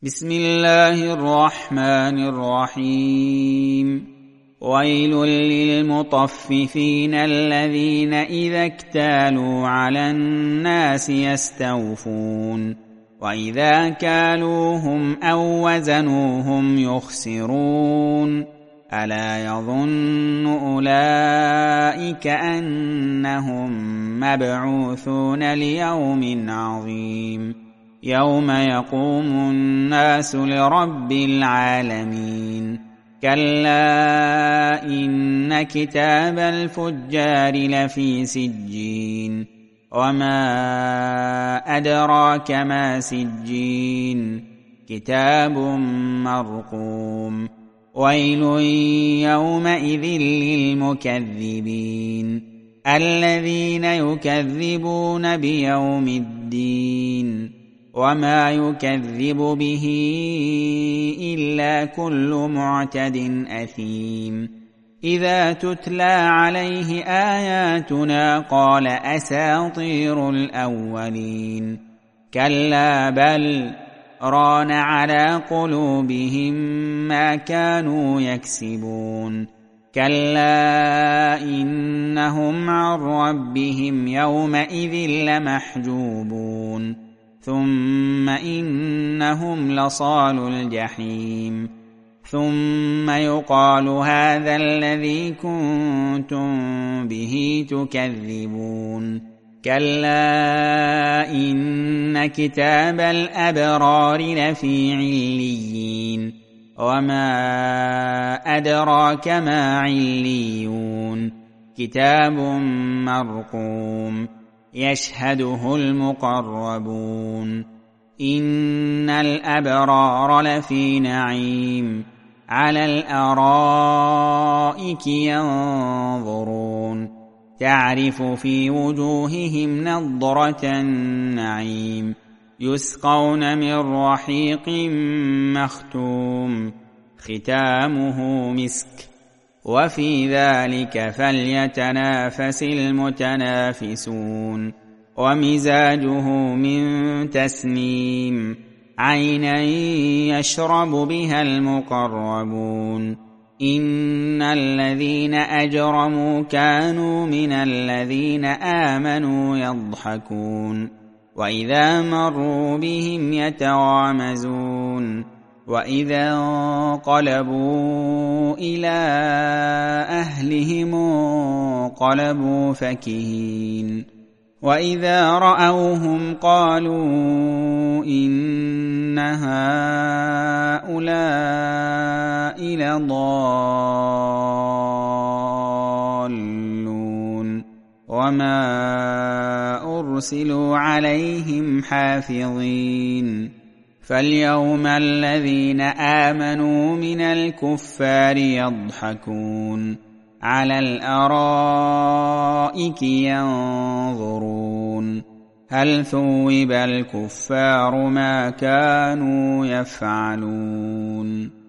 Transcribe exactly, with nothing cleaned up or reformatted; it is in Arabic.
بسم الله الرحمن الرحيم. ويل للمطففين الذين إذا اكتالوا على الناس يستوفون وإذا كالوهم أو وزنوهم يخسرون ألا يظن أولئك أنهم مبعوثون ليوم عظيم يوم يقوم الناس لرب العالمين. كلا إن كتاب الفجار لفي سجين وما أدراك ما سجين كتاب مرقوم. ويل يومئذ للمكذبين الذين يكذبون بيوم الدين وما يكذب به إلا كل معتد أثيم. إذا تتلى عليه آياتنا قال أساطير الأولين. كلا بل ران على قلوبهم ما كانوا يكسبون. كلا إنهم عن ربهم يومئذ لمحجوبون ثم إنهم لصالو الجحيم. ثم يقال هذا الذي كنتم به تكذبون. كلا إن كتاب الأبرار لفي عليين وما أدراك ما عليون كتاب مرقوم يشهده المقربون. إن الأبرار لفي نعيم على الأرائك ينظرون تعرف في وجوههم نضرة النعيم يسقون من رحيق مختوم ختامه مسك وفي ذلك فليتنافس المتنافسون. ومزاجه من تسنيم عينا يشرب بها المقربون. إن الذين أجرموا كانوا من الذين آمنوا يضحكون وإذا مروا بهم يتغامزون وإذا انقلبوا إلى أهلهم انقلبوا فكهين وإذا رأوهم قالوا إن هؤلاء لضالون وما أرسلوا عليهم حافظين. فاليوم الذين آمنوا من الكفار يضحكون على الأرائك ينظرون هل ثوب الكفار ما كانوا يفعلون.